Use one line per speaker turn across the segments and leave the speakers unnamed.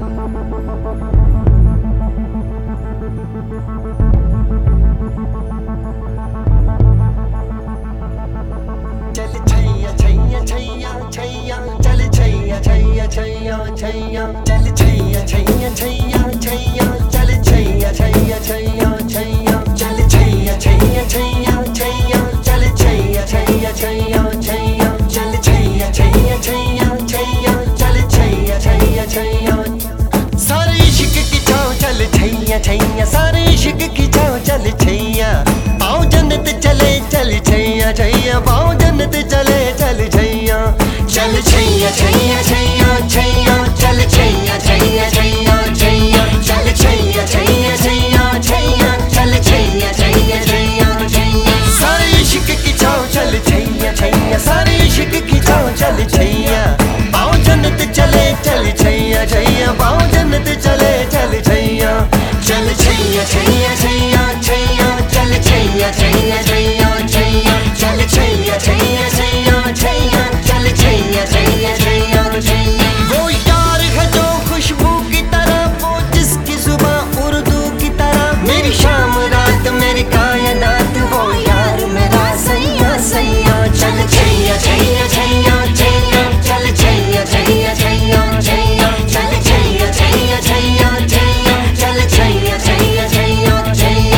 सारे इश्क की छाँव चल छैया, पाँव जन्नत चले चल छैया छैया, पाँव जन्नत चले चल छैया, चल छैया छैया छैया छैया, चल छैया छैया छैया छैया, चल छैया छैया छैया छैया, चल छैया छैया छैया छैया। सारे इश्क की छाँव चल छैया छैया, सारे इश्क की छाँव चल छैया, पाँव जन्नत चले चल छैया छैया, पाँव जन्नत चले चल छैया, चल छैया छैया छैया छैया, चल छैया छैया छैया छैया, चल छैया छैया छैया छैया, चल छैया छैया छैया छैया। वो यार है जो खुशबू की तरह, वो जिसकी जुबान उर्दू की तरह, मेरी शाम रात मेरी कायनात, वो यार मेरा सैया सैया। चल छैया छैया छैया छैया, चल छैया छैया छैया छैया, चल छैया छैया छैया छैया, चल छैया छैया छैया छैया।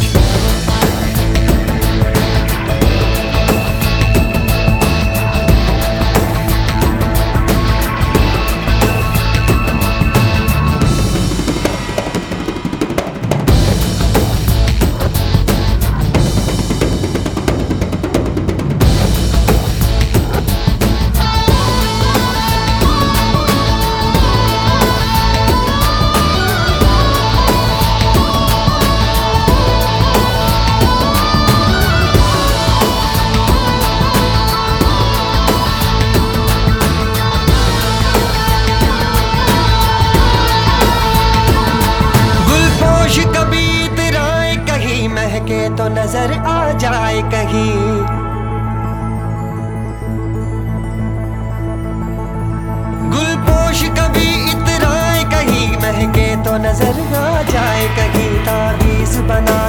महके तो नजर आ जाए कहीं, गुलपोश कभी इतराए कहीं, महके तो नजर आ जाए कहीं, ताबीज बना